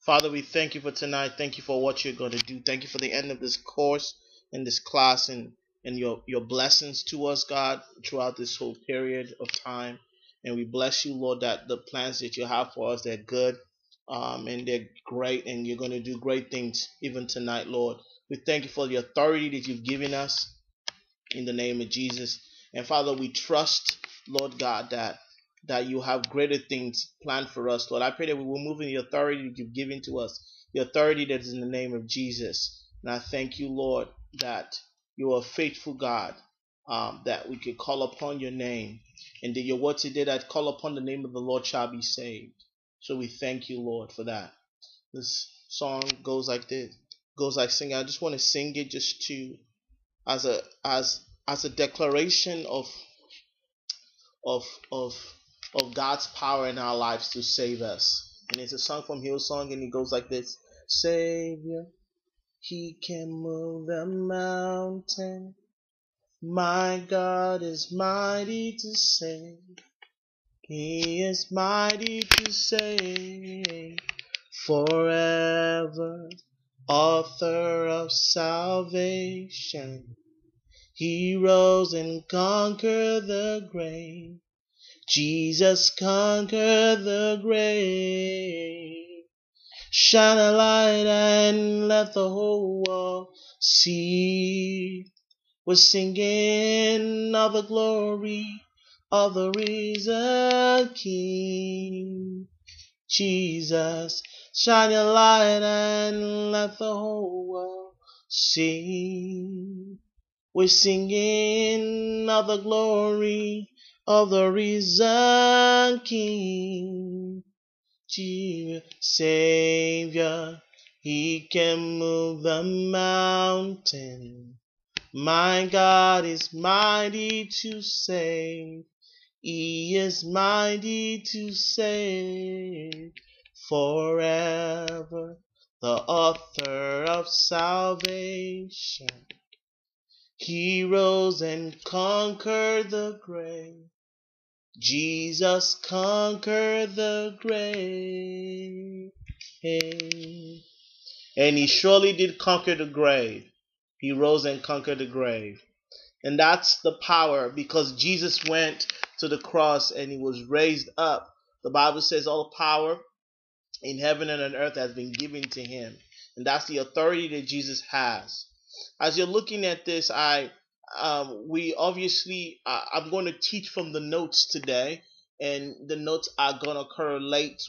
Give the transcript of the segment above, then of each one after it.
Father, we thank you for tonight. Thank you for what you're going to do. Thank you for the end of this course and this class and your blessings to us, God, throughout this whole period of time. And we bless you, Lord, that the plans that you have for us, they're good, and they're great, and you're going to do great things even tonight, Lord. We thank you for the authority that you've given us in the name of Jesus. And Father, we trust, Lord God, that you have greater things planned for us, Lord. I pray that we will move in the authority that you've given to us, the authority that is in the name of Jesus. And I thank you, Lord, that you are a faithful God, that we could call upon your name, and that your word today that call upon the name of the Lord shall be saved. So we thank you, Lord, for that. This song goes like this, goes like singing. I just want to sing it just to as a declaration of of of God's power in our lives to save us. And it's a song from Hillsong, and it goes like this: Savior, He can move the mountain. My God is mighty to save. He is mighty to save forever. Author of salvation. He rose and conquered the grave. Jesus conquered the grave. Shine a light and let the whole world see. We're singing of the glory of the risen King. Jesus, shine your light and let the whole world see. We're singing of the glory of the risen King. Jesus, Savior, He can move the mountain. My God is mighty to save. He is mighty to save forever. The author of salvation. He rose and conquered the grave. Jesus conquered the grave. And he surely did conquer the grave. He rose and conquered the grave. And that's the power, because Jesus went to the cross and he was raised up. The Bible says all power in heaven and on earth has been given to him. And that's the authority that Jesus has. As you're looking at this, we obviously, I'm going to teach from the notes today, and the notes are going to correlate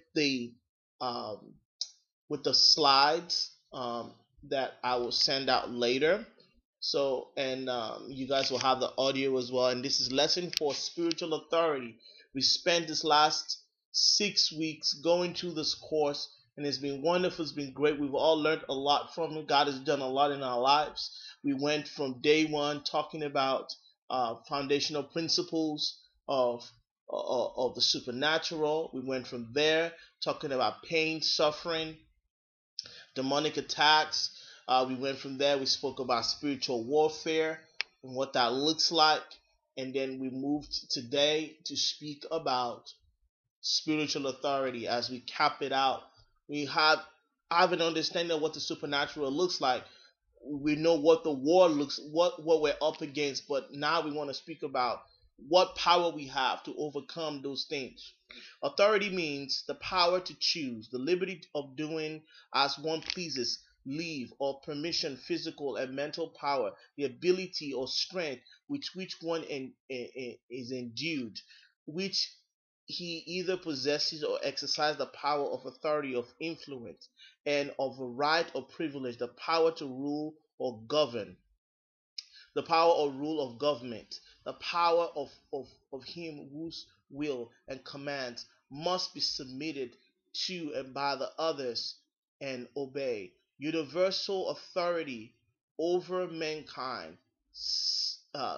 um, with the slides that I will send out later. So, and you guys will have the audio as well. And this is lesson 4, spiritual authority. We spent this last 6 weeks going through this course, and it's been wonderful. It's been great. We've all learned a lot from it. God has done a lot in our lives. We went from day one talking about foundational principles of the supernatural. We went from there talking about pain, suffering, demonic attacks. We went from there. We spoke about spiritual warfare and what that looks like. And then we moved today to speak about spiritual authority. As we cap it out, we have an understanding of what the supernatural looks like. We know what the war looks, what we're up against, but now we want to speak about what power we have to overcome those things. Authority means the power to choose, the liberty of doing as one pleases, leave or permission, physical and mental power, the ability or strength with which one is endued, which he either possesses or exercises the power of authority, of influence, and of a right or privilege, the power to rule or govern, the power or rule of government, the power of him whose will and commands must be submitted to and by the others and obey. Universal authority over mankind, uh,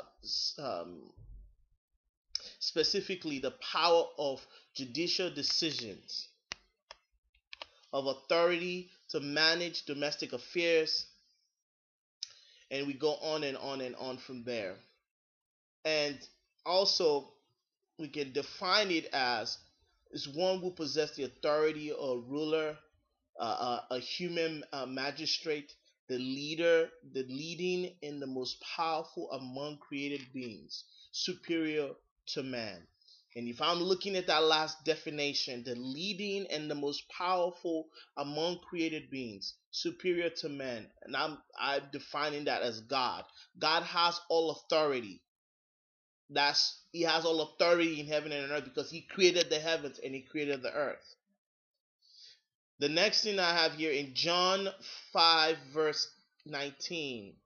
specifically the power of judicial decisions, of authority to manage domestic affairs, and we go on and on and on from there. And also, we can define it as is one who possesses the authority or ruler a human magistrate, the leader, the leading and the most powerful among created beings, superior to man. And if I'm looking at that last definition, the leading and the most powerful among created beings, superior to man, and I'm defining that as God. God has all authority. He has all authority in heaven and on earth because he created the heavens and he created the earth. The next thing I have here in John 5 verse 19.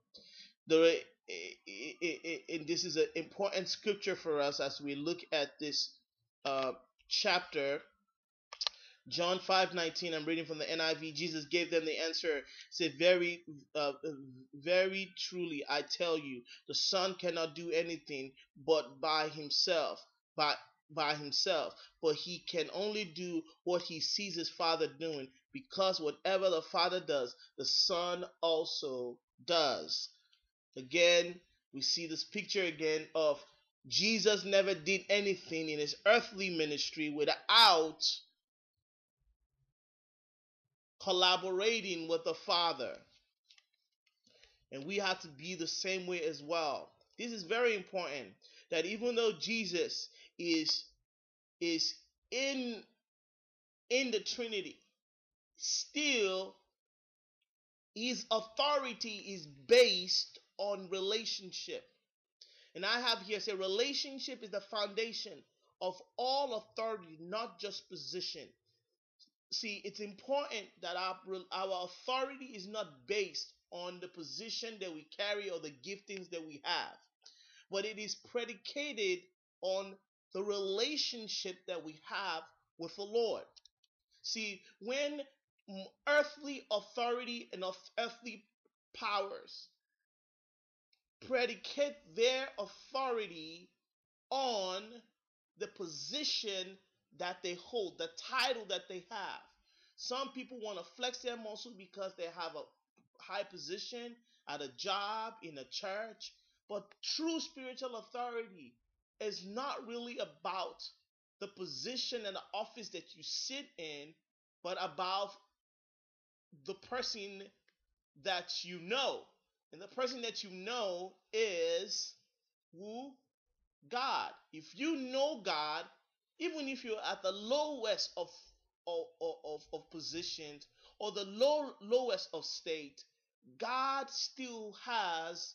And this is an important scripture for us as we look at this chapter. John 5:19, I'm reading from the NIV. Jesus gave them the answer. Said, very truly, I tell you, the Son cannot do anything but by himself, by himself, but he can only do what he sees his Father doing, because whatever the Father does, the Son also does. Again, we see this picture again of Jesus never did anything in his earthly ministry without collaborating with the Father. And we have to be the same way as well. This is very important, that even though Jesus is in the Trinity, still his authority is based on relationship. And I have here say relationship is the foundation of all authority, not just position. See, it's important that our authority is not based on the position that we carry or the giftings that we have, but it is predicated on the relationship that we have with the Lord. See, when earthly authority and earthly powers predicate their authority on the position that they hold, the title that they have. Some people want to flex their muscle because they have a high position at a job, in a church. But true spiritual authority is not really about the position and the office that you sit in, but about the person that you know. And the person that you know is who? God. If you know God, even if you're at the lowest of positions or the lowest of state, God still has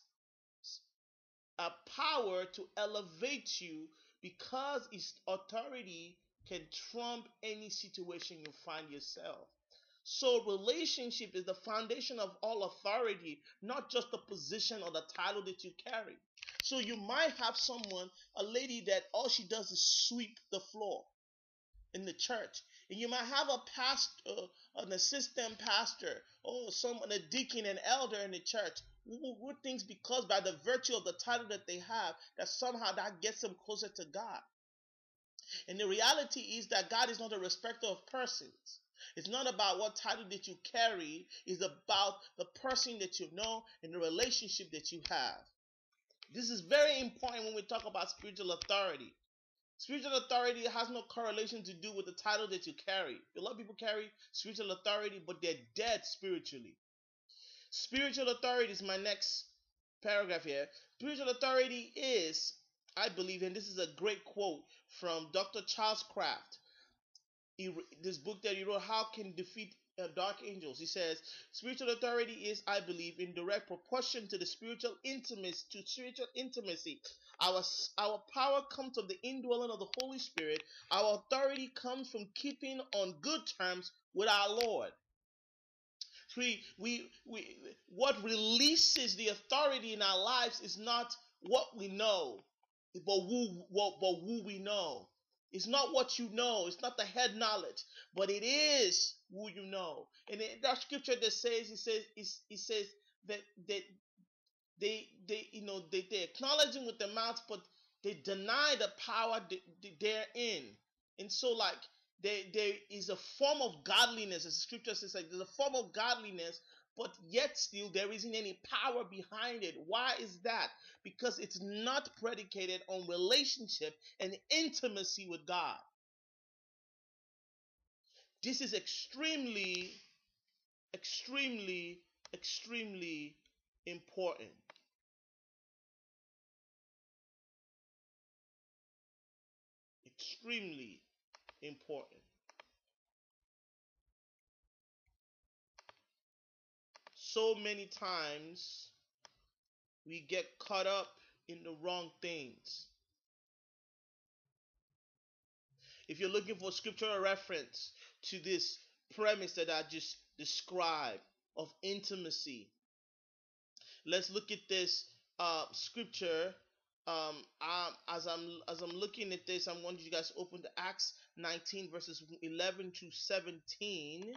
a power to elevate you because his authority can trump any situation you find yourself. So relationship is the foundation of all authority, not just the position or the title that you carry. So you might have someone, a lady that all she does is sweep the floor in the church. And you might have a pastor, an assistant pastor, or someone, a deacon, an elder in the church who thinks because by the virtue of the title that they have, that somehow that gets them closer to God. And the reality is that God is not a respecter of persons. It's not about what title that you carry. It's about the person that you know and the relationship that you have. This is very important when we talk about spiritual authority. Spiritual authority has no correlation to do with the title that you carry. A lot of people carry spiritual authority, but they're dead spiritually. Spiritual authority is my next paragraph here. Spiritual authority is, I believe, and this is a great quote from Dr. Charles Kraft. This book that he wrote, How Can Defeat Dark Angels. He says, spiritual authority is, I believe, in direct proportion to the spiritual intimacy. Our power comes from the indwelling of the Holy Spirit. Our authority comes from keeping on good terms with our Lord. What releases the authority in our lives is not what we know, but who we know. It's not what you know. It's not the head knowledge, but it is who you know. And in that scripture that says, it says that they acknowledge him with their mouths, but they deny the power therein. And so, like, there is a form of godliness, as the scripture says, like there's a form of godliness, but yet still there isn't any power behind it. Why is that? Because it's not predicated on relationship and intimacy with God. This is extremely extremely, extremely important. Extremely important. So many times we get caught up in the wrong things. If you're looking for scriptural reference to this premise that I just described of intimacy, let's look at this scripture. As I'm looking at this, I want you guys to open to Acts 19 verses 11 to 17.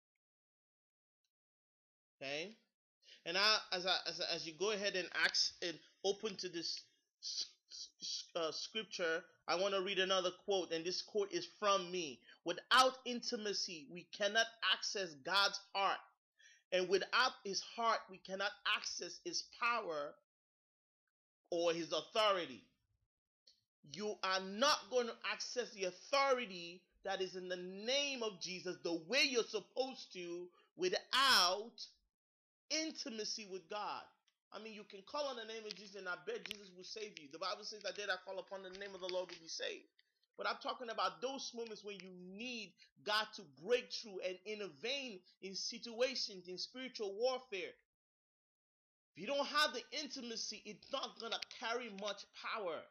Okay, and as you go ahead and open to this scripture, I want to read another quote, and this quote is from me. Without intimacy, we cannot access God's heart, and without His heart, we cannot access His power or His authority. You are not going to access the authority that is in the name of Jesus the way you're supposed to without intimacy with God. I mean, you can call on the name of Jesus and I bet Jesus will save you. The Bible says that they that call upon the name of the Lord will be saved. But I'm talking about those moments when you need God to break through and intervene in situations, in spiritual warfare. If you don't have the intimacy, it's not going to carry much power.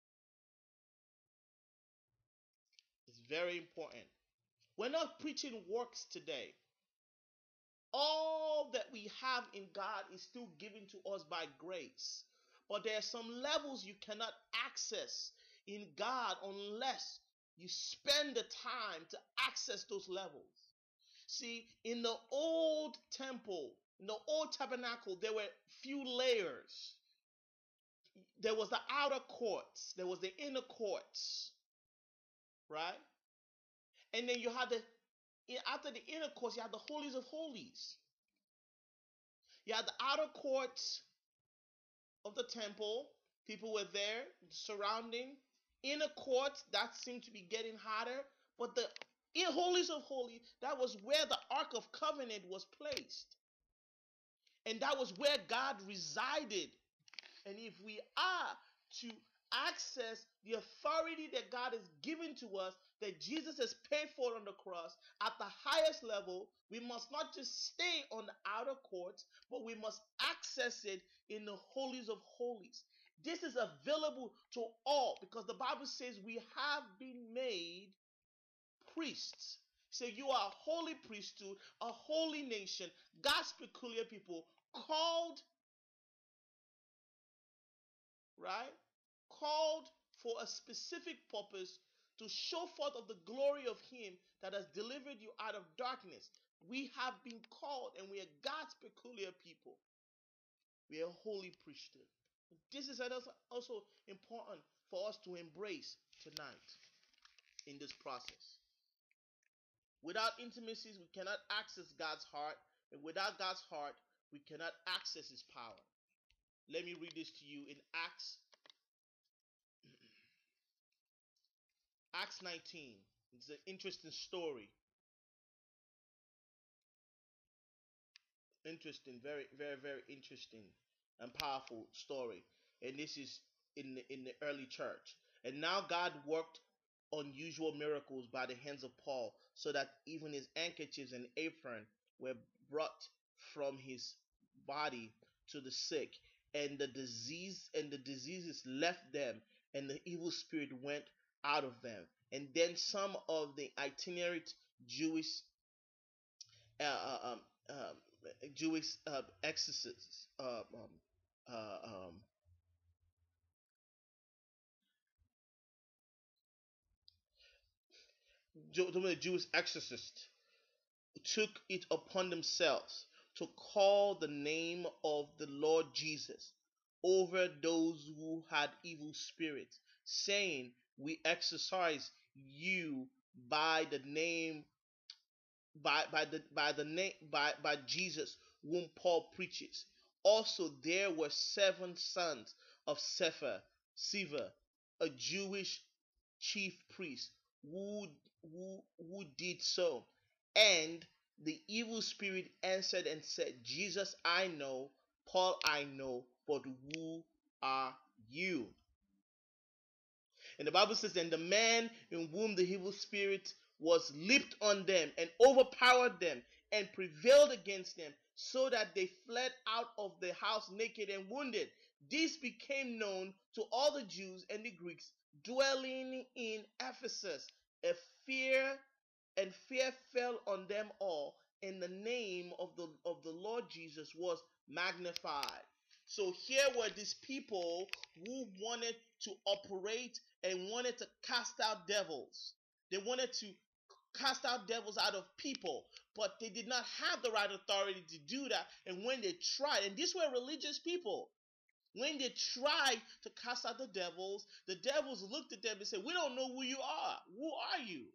It's very important. We're not preaching works today. All that we have in God is still given to us by grace. But there are some levels you cannot access in God unless you spend the time to access those levels. See, in the old temple, in the old tabernacle, there were few layers. There was the outer courts, there was the inner courts, right? And then you had after the inner courts, you had the holies of holies. You had the outer courts of the temple. People were there surrounding. Inner courts, that seemed to be getting hotter. But the holies of holies, that was where the Ark of Covenant was placed. And that was where God resided. And if we are to access the authority that God has given to us, that Jesus has paid for on the cross at the highest level, we must not just stay on the outer courts, but we must access it in the holies of holies. This is available to all because the Bible says we have been made priests. So you are a holy priesthood, a holy nation, God's peculiar people, called, right? Called for a specific purpose to show forth of the glory of Him that has delivered you out of darkness. We have been called and we are God's peculiar people. We are a holy priesthood. This is also important for us to embrace tonight in this process. Without intimacies, we cannot access God's heart, and without God's heart, we cannot access His power. Let me read this to you in Acts 19. It's an interesting story. Interesting, very, very, very interesting and powerful story. And this is in the early church. And now God worked unusual miracles by the hands of Paul, so that even his handkerchiefs and apron were brought from his body to the sick, and the diseases left them, and the evil spirit went out of them. And then some of the itinerant Jewish uh, um, um, exorcists, the Jewish exorcists took it upon themselves to call the name of the Lord Jesus over those who had evil spirits, saying, "We exorcise you by the name by Jesus whom Paul preaches." Also there were 7 sons of Sceva, a Jewish chief priest, who did so, and The evil spirit answered and said, Jesus I know, Paul I know, but who are you? And the Bible says, and the man in whom the evil spirit was leaped on them and overpowered them and prevailed against them, so that they fled out of the house naked and wounded. This became known to all the Jews and the Greeks dwelling in Ephesus. A fear and fear fell on them all, and the name of the Lord Jesus was magnified. So here were these people who wanted to operate and wanted to cast out devils. They wanted to cast out devils out of people, but they did not have the right authority to do that. And when they tried, and these were religious people, when they tried to cast out the devils looked at them and said, we don't know who you are. Who are you?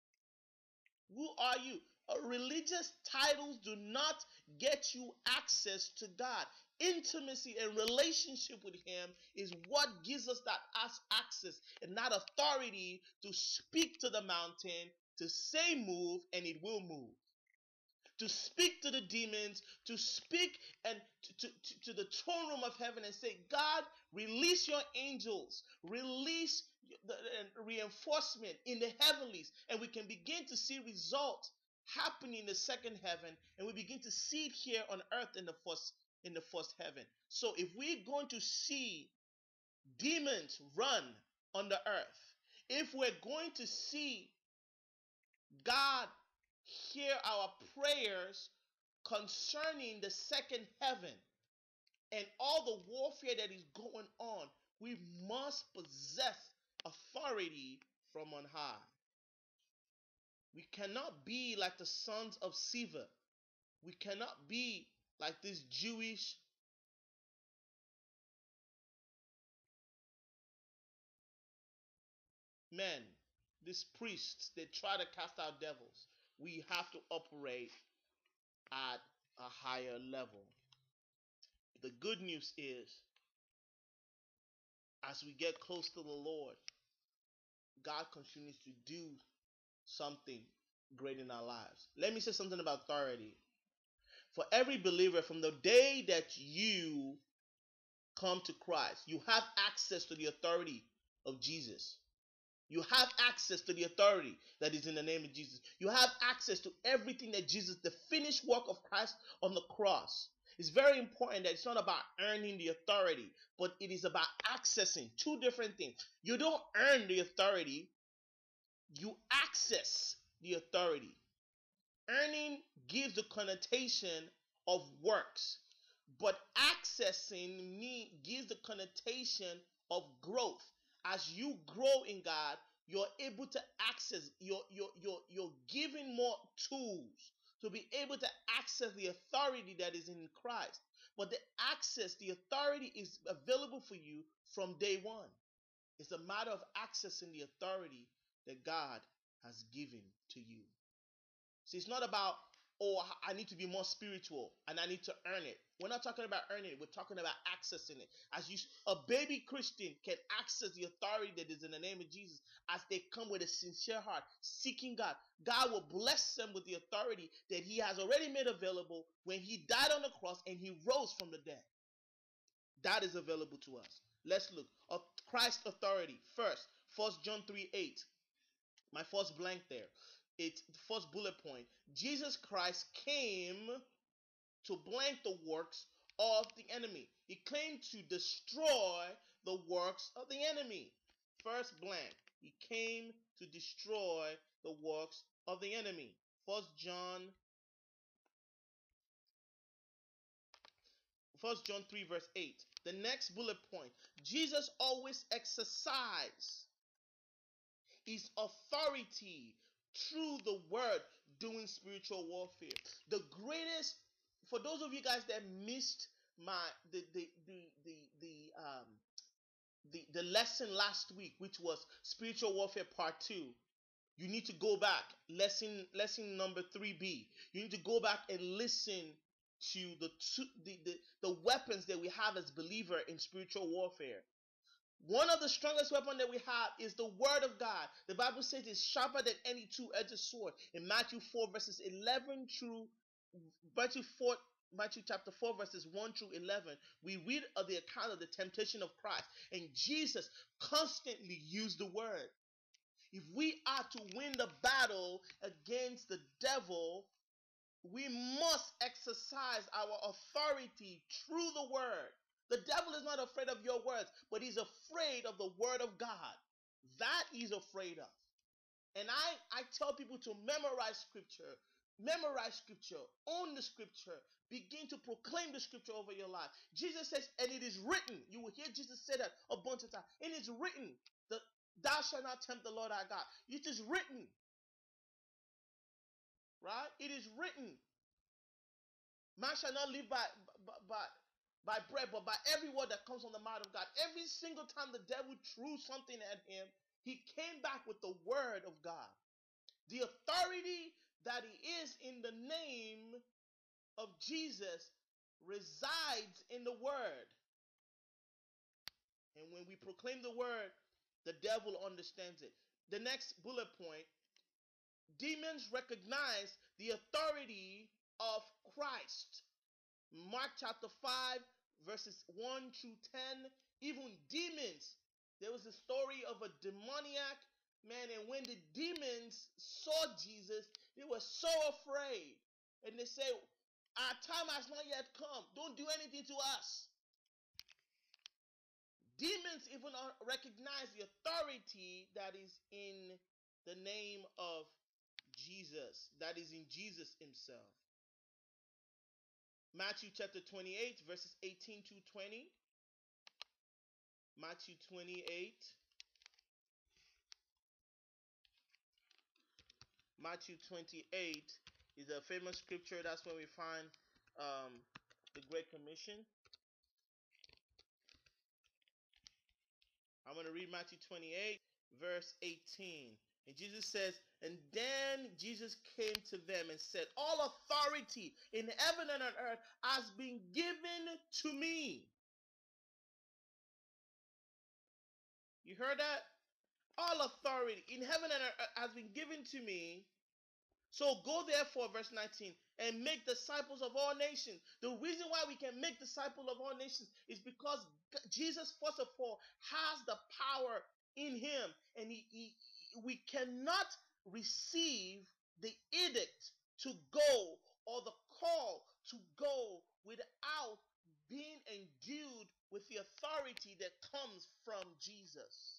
Who are you? Religious titles do not get you access to God. Intimacy and relationship with Him is what gives us that access and that authority to speak to the mountain, to say move, and it will move. To speak to the demons, to speak and to the throne room of heaven and say, God, release your angels, release the reinforcement in the heavenlies, and we can begin to see results happening in the second heaven, and we begin to see it here on earth in the first heaven. So if we're going to see demons run on the earth, if we're going to see God hear our prayers concerning the second heaven and all the warfare that is going on, we must possess authority from on high. We cannot be like the sons of Sceva. We cannot be like this Jewish men, these priests. They try to cast out devils. We have to operate at a higher level. The good news is, as we get close to the Lord, God continues to do something great in our lives. Let me say something about authority. For every believer, from the day that you come to Christ, you have access to the authority of Jesus. You have access to the authority that is in the name of Jesus. You have access to everything that Jesus, the finished work of Christ on the cross. It's very important that it's not about earning the authority, but it is about accessing. Two different things. You don't earn the authority, you access the authority. Earning gives the connotation of works, but accessing gives the connotation of growth. As you grow in God, you're able to access, you're given more tools to be able to access the authority that is in Christ. But the authority is available for you from day one. It's a matter of accessing the authority that God has given to you. See, it's not about, oh, I need to be more spiritual and I need to earn it. We're not talking about earning it. We're talking about accessing it. A baby Christian can access the authority that is in the name of Jesus as they come with a sincere heart, seeking God. God will bless them with the authority that He has already made available when He died on the cross and He rose from the dead. That is available to us. Let's look at Christ's authority. First, 1 John 3:8. My first blank there. It's the first bullet point. Jesus Christ came to blank the works of the enemy. He came to destroy the works of the enemy. First blank. He came to destroy the works of the enemy. 1 John 3 verse 8. The next bullet point. Jesus always exercised His authority through the word doing spiritual warfare. The greatest, for those of you guys that missed the lesson last week, which was spiritual warfare part 2, you need to go back. Lesson number 3B. You need to go back and listen to the weapons that we have as believer in spiritual warfare. One of the strongest weapons that we have is the word of God. The Bible says it's sharper than any two-edged sword. In Matthew 4, verses 11 through Matthew chapter 4, verses 1 through 11, we read of the account of the temptation of Christ. And Jesus constantly used the word. If we are to win the battle against the devil, we must exercise our authority through the word. The devil is not afraid of your words, but he's afraid of the word of God. That he's afraid of. And I tell people to memorize scripture, own the scripture, begin to proclaim the scripture over your life. Jesus says, and it is written. You will hear Jesus say that a bunch of times. It is written that thou shalt not tempt the Lord our God. It is written. Right? It is written. Man shall not live by bread, but by every word that comes from the mouth of God. Every single time the devil threw something at him, he came back with the word of God. The authority that he is in the name of Jesus resides in the word. And when we proclaim the word, the devil understands it. The next bullet point, demons recognize the authority of Christ. Mark chapter 5, verses 1 through 10, even demons. There was a story of a demoniac man, and when the demons saw Jesus, they were so afraid. And they say, our time has not yet come. Don't do anything to us. Demons even recognize the authority that is in the name of Jesus, that is in Jesus himself. Matthew chapter 28, verses 18 to 20. Matthew 28. Matthew 28 is a famous scripture. That's where we find the Great Commission. I'm going to read Matthew 28, verse 18. And Jesus says, and then Jesus came to them and said, all authority in heaven and on earth has been given to me. You heard that? All authority in heaven and on earth has been given to me. So go therefore, verse 19, and make disciples of all nations. The reason why we can make disciples of all nations is because Jesus, first of all, has the power in him. And we cannot receive the edict to go or the call to go without being endued with the authority that comes from Jesus.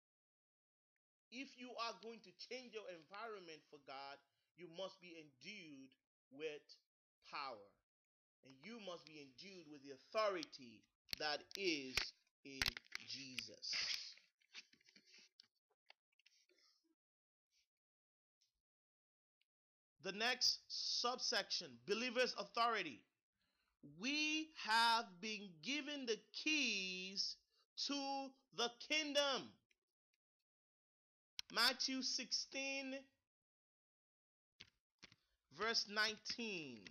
If you are going to change your environment for God, you must be endued with power. And you must be endued with the authority that is in Jesus. The next subsection, believers' authority. We have been given the keys to the kingdom. Matthew 16, verse 19.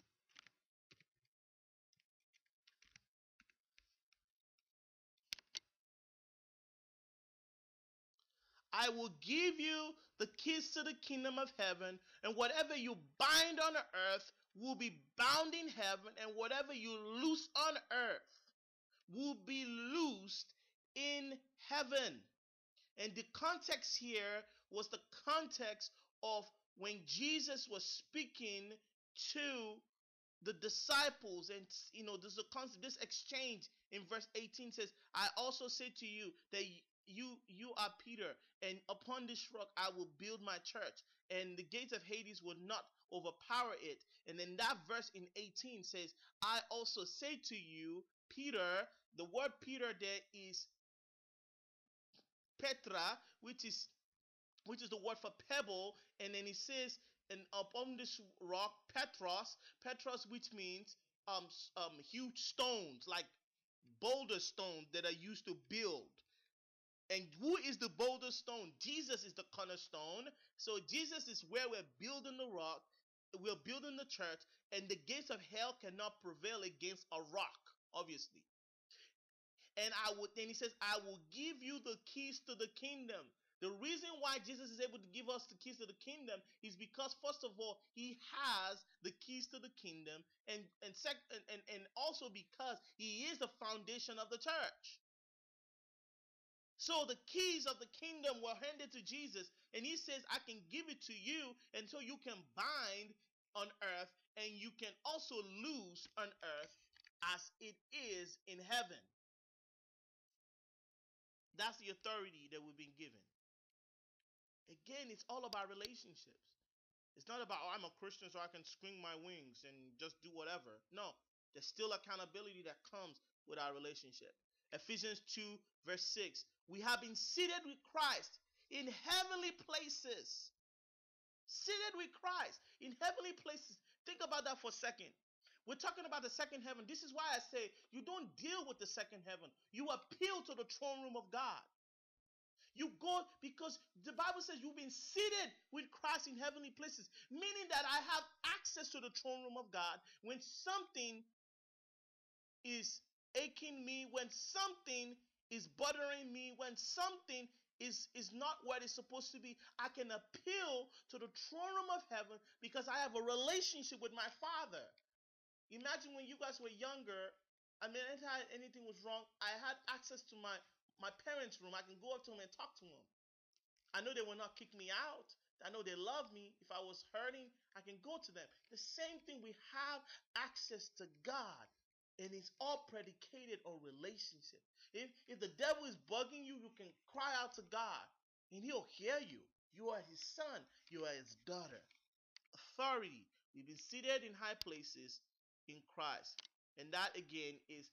I will give you the keys to the kingdom of heaven, and whatever you bind on earth will be bound in heaven, and whatever you loose on earth will be loosed in heaven. And the context here was the context of when Jesus was speaking to the disciples, and there's a concept, this exchange in verse 18 says, I also say to you that you are Peter, and upon this rock I will build my church, and the gates of Hades will not overpower it. And then that verse in 18 says, I also say to you, Peter. The word Peter there is Petra, which is the word for pebble. And then he says, and upon this rock, Petros, which means huge stones, like boulder stones that are used to build. And who is the boulder stone? Jesus is the cornerstone. So Jesus is where we're building the rock, we're building the church, and the gates of hell cannot prevail against a rock, obviously. And then he says, I will give you the keys to the kingdom. The reason why Jesus is able to give us the keys to the kingdom is because, first of all, he has the keys to the kingdom, and also because he is the foundation of the church. So the keys of the kingdom were handed to Jesus, and he says, I can give it to you, and so you can bind on earth, and you can also loose on earth as it is in heaven. That's the authority that we've been given. Again, it's all about relationships. It's not about, oh, I'm a Christian so I can swing my wings and just do whatever. No, there's still accountability that comes with our relationship. Ephesians 2 verse 6. We have been seated with Christ in heavenly places. Seated with Christ in heavenly places. Think about that for a second. We're talking about the second heaven. This is why I say you don't deal with the second heaven. You appeal to the throne room of God. You go because the Bible says you've been seated with Christ in heavenly places, meaning that I have access to the throne room of God when something is aching me, when something is bothering me, when something is not what it's supposed to be. I can appeal to the throne room of heaven because I have a relationship with my Father. Imagine when you guys were younger. I mean, anytime anything was wrong, I had access to my parents' room. I can go up to them and talk to them. I know they will not kick me out. I know they love me. If I was hurting, I can go to them. The same thing, we have access to God, and it's all predicated on relationship. If the devil is bugging you, you can cry out to God, and he'll hear you. You are his son. You are his daughter. Authority. We've been seated in high places in Christ. And that again is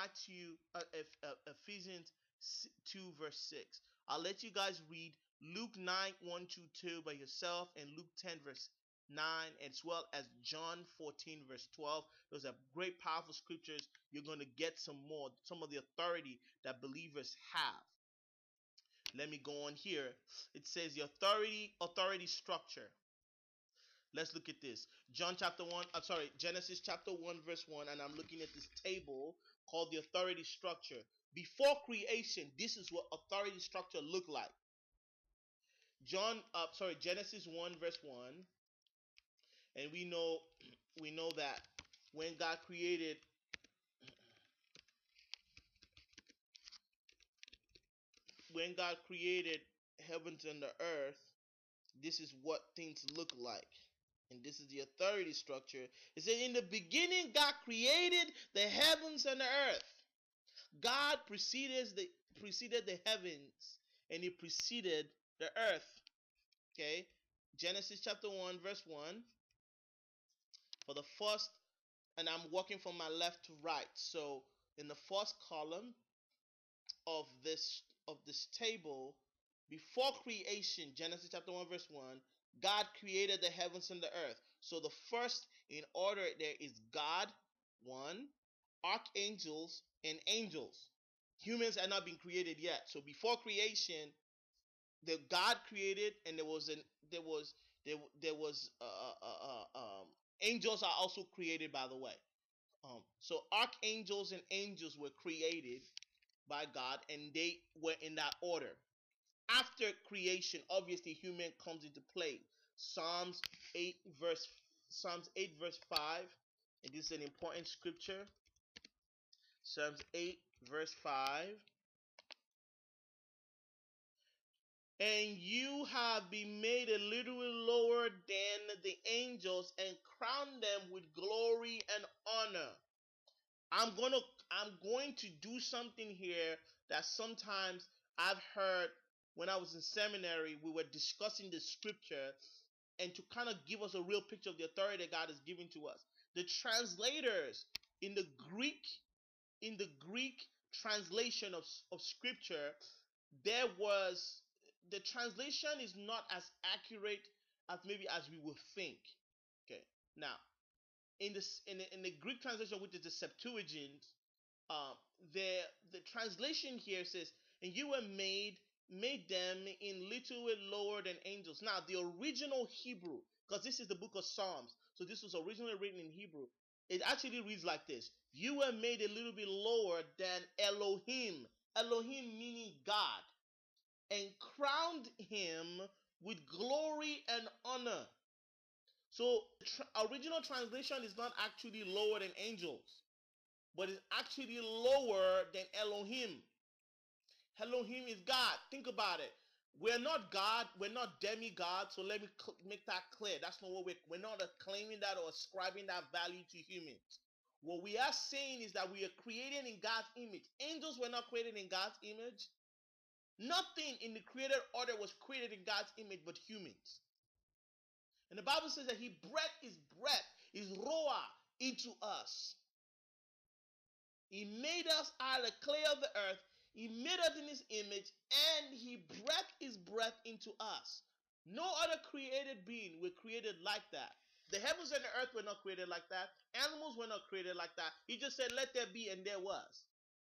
Ephesians 2 verse 6. I'll let you guys read Luke 9 1 to 2 by yourself, and Luke 10 verse 9, as well as John 14 verse 12. Those are great powerful scriptures. You're going to get some of the authority that believers have. Let me go on here. It says the authority structure. Let's look at this. Genesis chapter 1 verse 1, and I'm looking at this table called the authority structure. Before creation, this is what authority structure looked like. Genesis 1 verse 1, and we know that when God created heavens and the earth, this is what things look like. And this is the authority structure. It says, in the beginning, God created the heavens and the earth. God preceded the heavens, and he preceded the earth. Okay? Genesis chapter 1, verse 1. For the first, and I'm working from my left to right. So in the first column of this table, before creation, Genesis chapter 1 verse 1, God created the heavens and the earth. So the first in order there is God, one, archangels, and angels. Humans had not been created yet. So before creation, the God created, and angels are also created, by the way. So archangels and angels were created by God, and they were in that order. After creation, obviously human comes into play. Psalms 8 verse 5, and this is an important scripture. Psalms 8 verse 5. And you have been made a little lower than the angels and crowned them with glory and honor. I'm going to do something here that sometimes I've heard when I was in seminary. We were discussing the scripture, and to kind of give us a real picture of the authority that God has given to us. The translators in the Greek translation of scripture, the translation is not as accurate as maybe as we would think. Okay, now in the Greek translation, which is the Septuagint, the translation here says, "And you were made them in little lower than angels." Now the original Hebrew, because this is the book of Psalms, so this was originally written in Hebrew. It actually reads like this. You were made a little bit lower than Elohim. Elohim meaning God. And crowned him with glory and honor. So original translation is not actually lower than angels, but it's actually lower than Elohim. Elohim is God. Think about it. We're not God. We're not demigod. So let me make that clear. That's not what we're not claiming that or ascribing that value to humans. What we are saying is that we are created in God's image. Angels were not created in God's image. Nothing in the created order was created in God's image but humans. And the Bible says that he breathed his ruah into us. He made us out of the clay of the earth. He made us in his image, and he breathed his breath into us. No other created being were created like that. The heavens and the earth were not created like that. Animals were not created like that. He just said, let there be, and there was.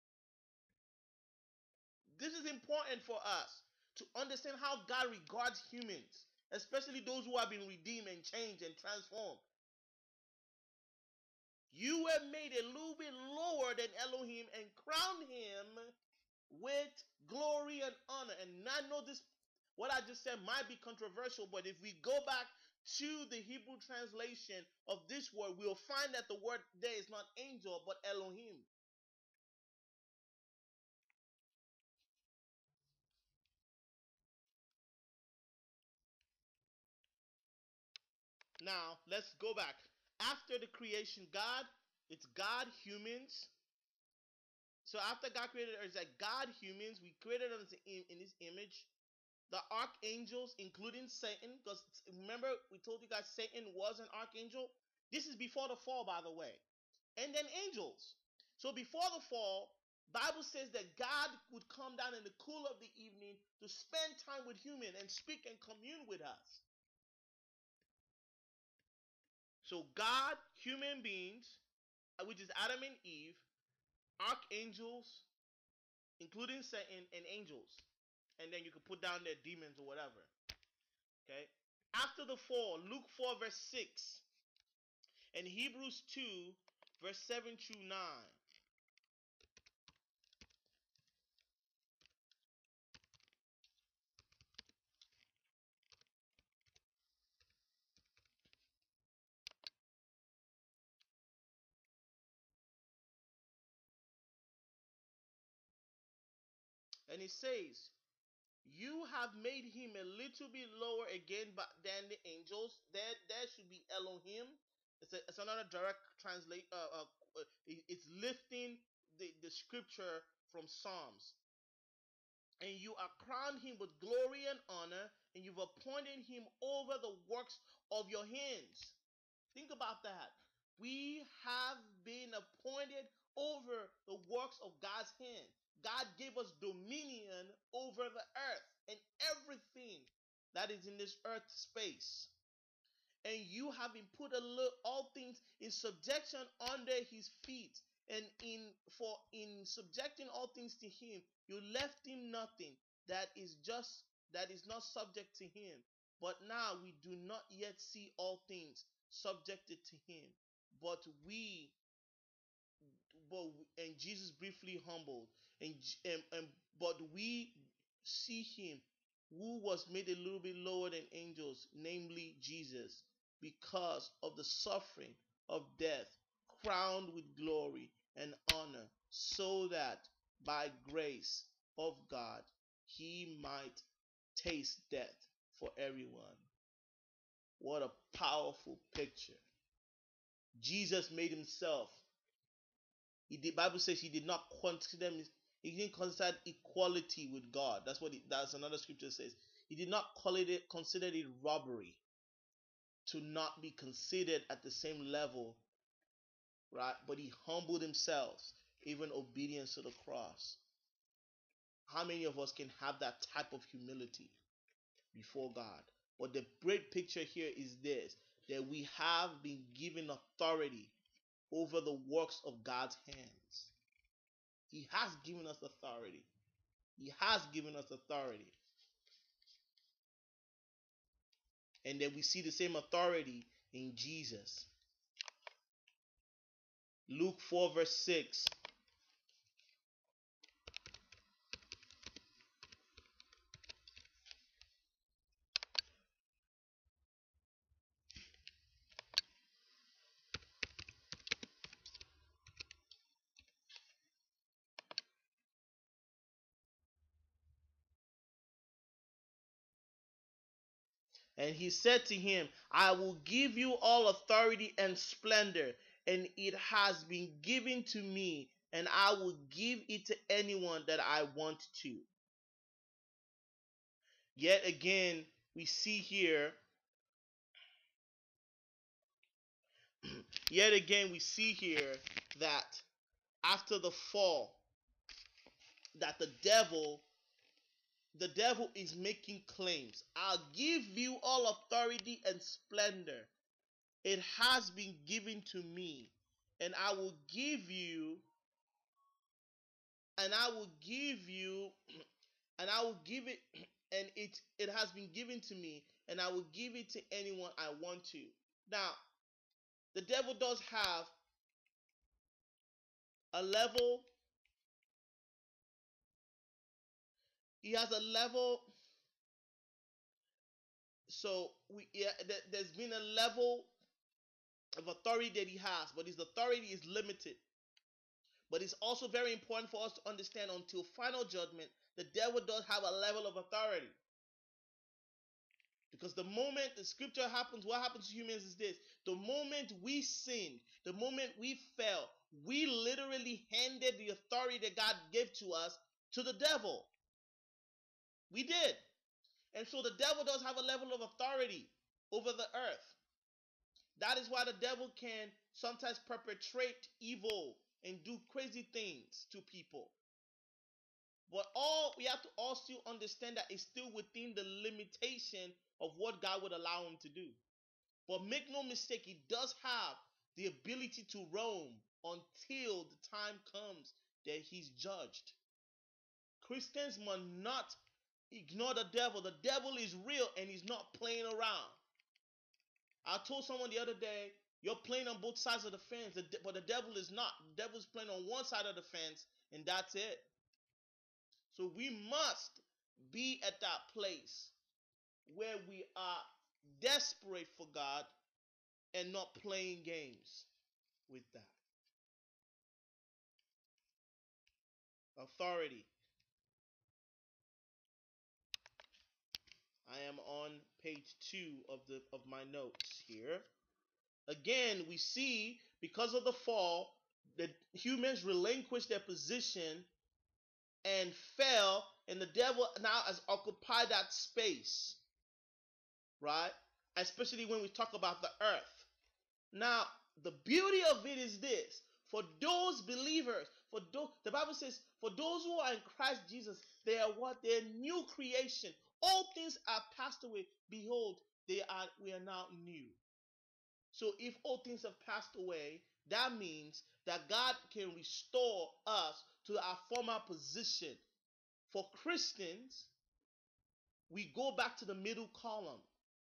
This is important for us to understand how God regards humans, especially those who have been redeemed and changed and transformed. You were made a little bit lower than Elohim and crowned him with glory and honor. And I know this, what I just said might be controversial, but if we go back to the Hebrew translation of this word, we'll find that the word there is not angel, but Elohim. Now, let's go back. After the creation, God, it's God, humans. So after God created earth, it's like God, humans, we created us in his image. The archangels, including Satan, because remember we told you guys Satan was an archangel. This is before the fall, by the way. And then angels. So before the fall, Bible says that God would come down in the cool of the evening to spend time with humans and speak and commune with us. So God, human beings, which is Adam and Eve, archangels, including Satan, and angels. And then you can put down their demons or whatever. Okay. After the fall, Luke 4 verse 6 and Hebrews 2 verse 7 through 9. And it says, you have made him a little bit lower again than the angels. There should be Elohim. It's another direct translate. It's lifting the scripture from Psalms. And you are crowned him with glory and honor, and you've appointed him over the works of your hands. Think about that. We have been appointed over the works of God's hand. God gave us dominion over the earth and everything that is in this earth space. And you have been put all things in subjection under his feet. And in subjecting all things to him, you left him nothing that is not subject to him. But now we do not yet see all things subjected to him. And Jesus briefly humbled, but we see him who was made a little bit lower than angels, namely Jesus, because of the suffering of death, crowned with glory and honor, so that by grace of God he might taste death for everyone. What a powerful picture. Jesus made himself. The Bible says he did not consider he didn't consider equality with God. That's another scripture says. He did not consider it robbery to not be considered at the same level, right? But he humbled himself, even obedience to the cross. How many of us can have that type of humility before God? But the great picture here is this, that we have been given authority over the works of God's hands. He has given us authority. He has given us authority. And then we see the same authority in Jesus. Luke 4 verse 6. And he said to him, I will give you all authority and splendor, and it has been given to me, and I will give it to anyone that I want to. Yet again, we see here, that after the fall, that the devil is making claims. I'll give you all authority and splendor. It has been given to me, and I will give you, and I will give you, and I will give it, and it has been given to me, and I will give it to anyone I want to. Now, the devil does have a level. He has a level. So there's been a level of authority that he has, but his authority is limited. But it's also very important for us to understand, until final judgment, the devil does have a level of authority. Because the moment the scripture happens, what happens to humans is this: the moment we sinned, the moment we fell, we literally handed the authority that God gave to us to the devil. We did. And so the devil does have a level of authority over the earth. That is why the devil can sometimes perpetrate evil and do crazy things to people. But all we have to also understand that it's still within the limitation of what God would allow him to do. But make no mistake, he does have the ability to roam until the time comes that he's judged. Christians must not ignore the devil. The devil is real and he's not playing around. I told someone the other day, you're playing on both sides of the fence, but the devil is not. The devil is playing on one side of the fence, and that's it. So we must be at that place where we are desperate for God and not playing games with that. Authority. I am on page 2 of my notes here. Again, we see, because of the fall, the humans relinquished their position and fell, and the devil now has occupied that space, right? Especially when we talk about the earth. Now, the beauty of it is this: for those believers, the Bible says, for those who are in Christ Jesus, they are what? They're new creation. All things are passed away. Behold, we are now new. So if all things have passed away, that means that God can restore us to our former position. For Christians, we go back to the middle column.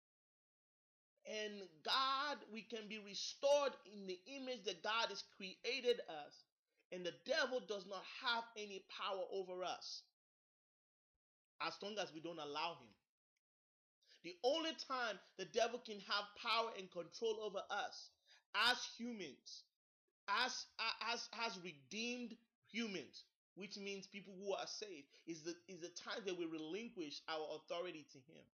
And God, we can be restored in the image that God has created us. And the devil does not have any power over us, as long as we don't allow him. The only time the devil can have power and control over us as humans, as redeemed humans, which means people who are saved, is the time that we relinquish our authority to him.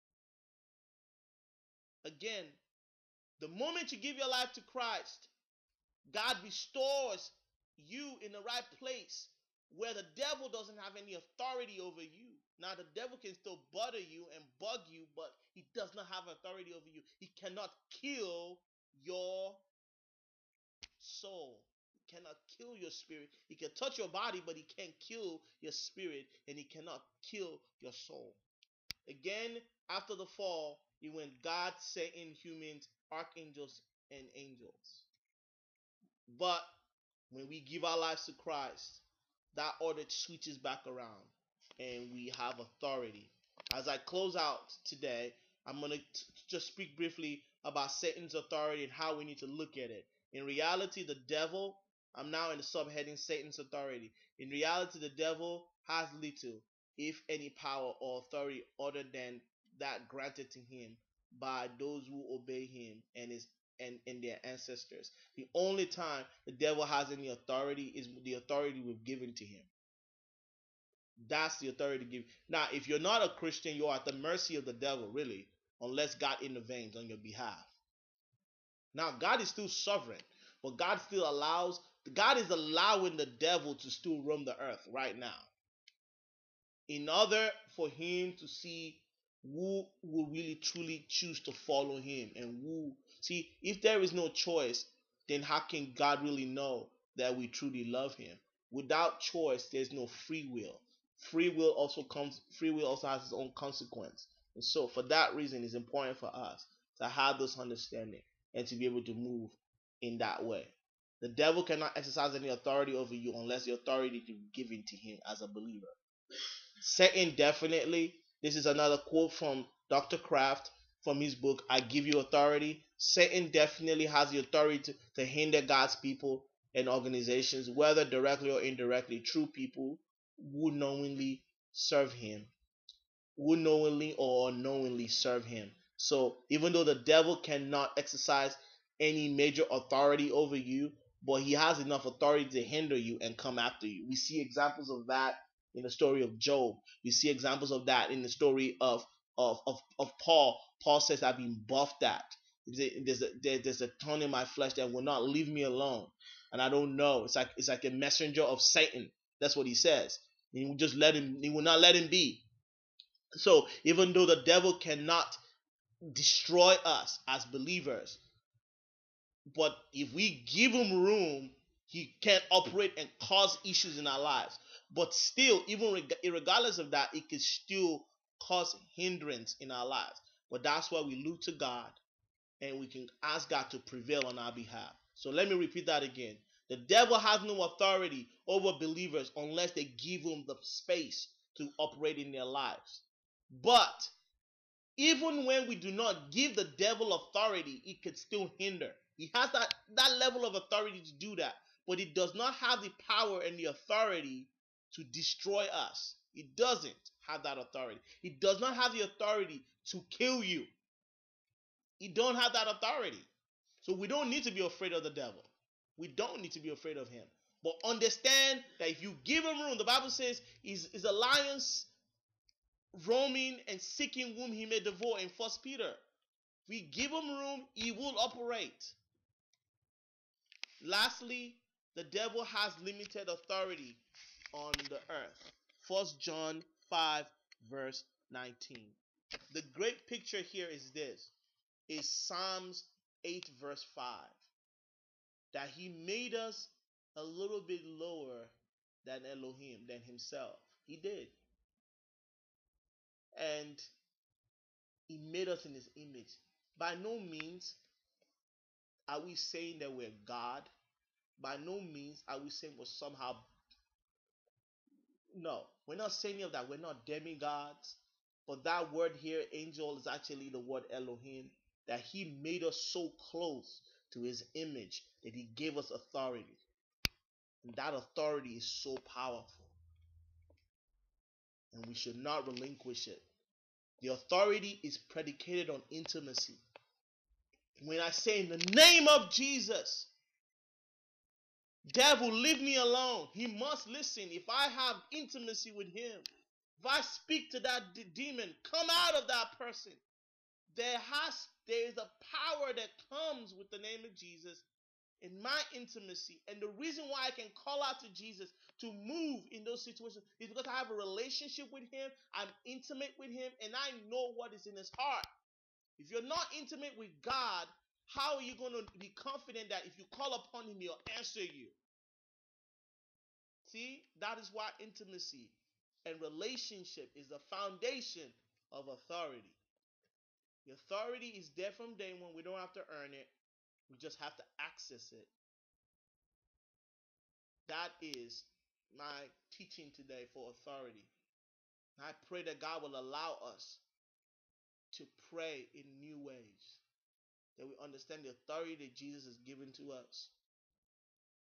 Again, the moment you give your life to Christ, God restores you in the right place where the devil doesn't have any authority over you. Now, the devil can still bother you and bug you, but he does not have authority over you. He cannot kill your soul. He cannot kill your spirit. He can touch your body, but he can't kill your spirit, and he cannot kill your soul. Again, after the fall, when God set in humans, archangels, and angels. But when we give our lives to Christ, that order switches back around and we have authority. As I close out today, I'm going to just speak briefly about Satan's authority and how we need to look at it. In reality, the devil I'm now in the subheading Satan's authority. In reality, the devil has little, if any, power or authority other than that granted to him by those who obey him and their ancestors. The only time the devil has any authority is the authority we've given to him. That's the authority to give. Now, if you're not a Christian, you're at the mercy of the devil, really, unless God intervenes on your behalf. Now, God is still sovereign, but God is allowing the devil to still roam the earth right now, in order for him to see who will really truly choose to follow him and who. See, if there is no choice, then how can God really know that we truly love him? Without choice, there's no free will. Free will also has its own consequence. And so for that reason, it's important for us to have this understanding and to be able to move in that way. The devil cannot exercise any authority over you unless the authority is given to him as a believer. Satan definitely. This is another quote from Dr. Kraft from his book, I Give You Authority. Satan definitely has the authority to hinder God's people and organizations, whether directly or indirectly, through people who knowingly serve him, who knowingly or unknowingly serve him. So even though the devil cannot exercise any major authority over you, but he has enough authority to hinder you and come after you. We see examples of that in the story of Job. We see examples of that in the story of Paul. Paul says, I've been buffed at. There's a thorn in my flesh that will not leave me alone. And I don't know. It's like a messenger of Satan. That's what he says. He will not let him be. So even though the devil cannot destroy us as believers, but if we give him room, he can operate and cause issues in our lives. But still, even regardless of that, it can still cause hindrance in our lives. But that's why we look to God and we can ask God to prevail on our behalf. So let me repeat that again. The devil has no authority over believers unless they give him the space to operate in their lives. But even when we do not give the devil authority, it can still hinder. He has that level of authority to do that, but it does not have the power and the authority to destroy us. It doesn't have that authority. It does not have the authority to kill you. It don't have that authority. So we don't need to be afraid of the devil. We don't need to be afraid of him. But understand that if you give him room, the Bible says is a lion's roaming and seeking whom he may devour in 1 Peter. If we give him room, he will operate. Lastly, the devil has limited authority on the earth. 1 John 5 verse 19. The great picture here is this. Is Psalms 8 verse 5. That he made us a little bit lower than Elohim, than himself. He did. And he made us in his image. By no means are we saying that we're God. By no means are we saying we're somehow. No, we're not saying any of that. We're not demigods. But that word here, angel, is actually the word Elohim. That he made us so close to his image that he gave us authority. And that authority is so powerful. And we should not relinquish it. The authority is predicated on intimacy. When I say in the name of Jesus, devil, leave me alone, he must listen. If I have intimacy with him, if I speak to that demon, come out of that person. There is a power that comes with the name of Jesus in my intimacy. And the reason why I can call out to Jesus to move in those situations is because I have a relationship with him, I'm intimate with him, and I know what is in his heart. If you're not intimate with God, how are you going to be confident that if you call upon him, he'll answer you? See, that is why intimacy and relationship is the foundation of authority. The authority is there from day one. We don't have to earn it. We just have to access it. That is my teaching today for authority. And I pray that God will allow us to pray in new ways, that we understand the authority that Jesus has given to us,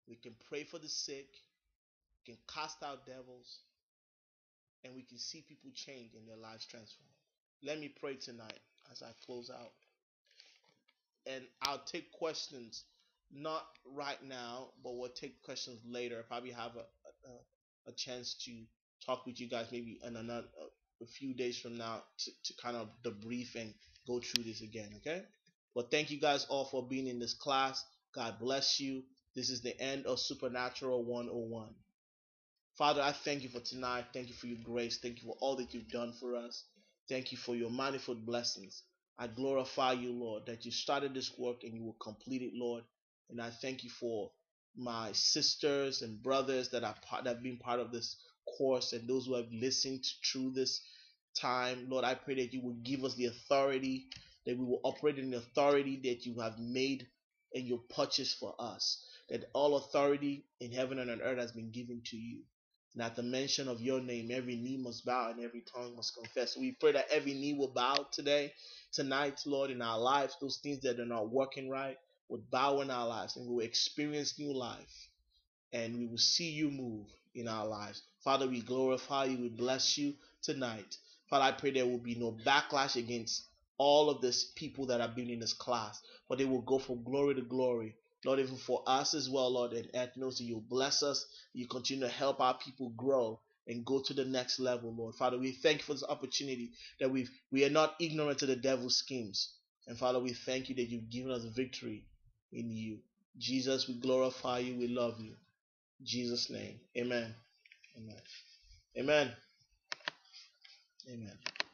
We can pray for the sick, we can cast out devils, and we can see people change and their lives transform. Let me pray tonight as I close out. And I'll take questions, not right now, but we'll take questions later. Probably have a chance to talk with you guys maybe in a few days from now to kind of debrief and go through this again, okay? But thank you guys all for being in this class. God bless you. This is the end of Supernatural 101. Father, I thank you for tonight. Thank you for your grace. Thank you for all that you've done for us. Thank you for your manifold blessings. I glorify you, Lord, that you started this work and you will complete it, Lord. And I thank you for my sisters and brothers that have been part of this course and those who have listened through this time. Lord, I pray that you will give us the authority, that we will operate in the authority that you have made and you purchased for us. That all authority in heaven and on earth has been given to you. And at the mention of your name, every knee must bow and every tongue must confess. So we pray that every knee will bow tonight, Lord, in our lives. Those things that are not working right would bow in our lives and we will experience new life. And we will see you move in our lives. Father, we glorify you. We bless you tonight. Father, I pray there will be no backlash against all of these people that have been in this class, but they will go from glory to glory. Lord, even for us as well, Lord, and earth knows that you bless us. You continue to help our people grow and go to the next level, Lord. Father, we thank you for this opportunity that we are not ignorant to the devil's schemes. And Father, we thank you that you've given us victory in you. Jesus, we glorify you. We love you. In Jesus' name. Amen. Amen. Amen. Amen.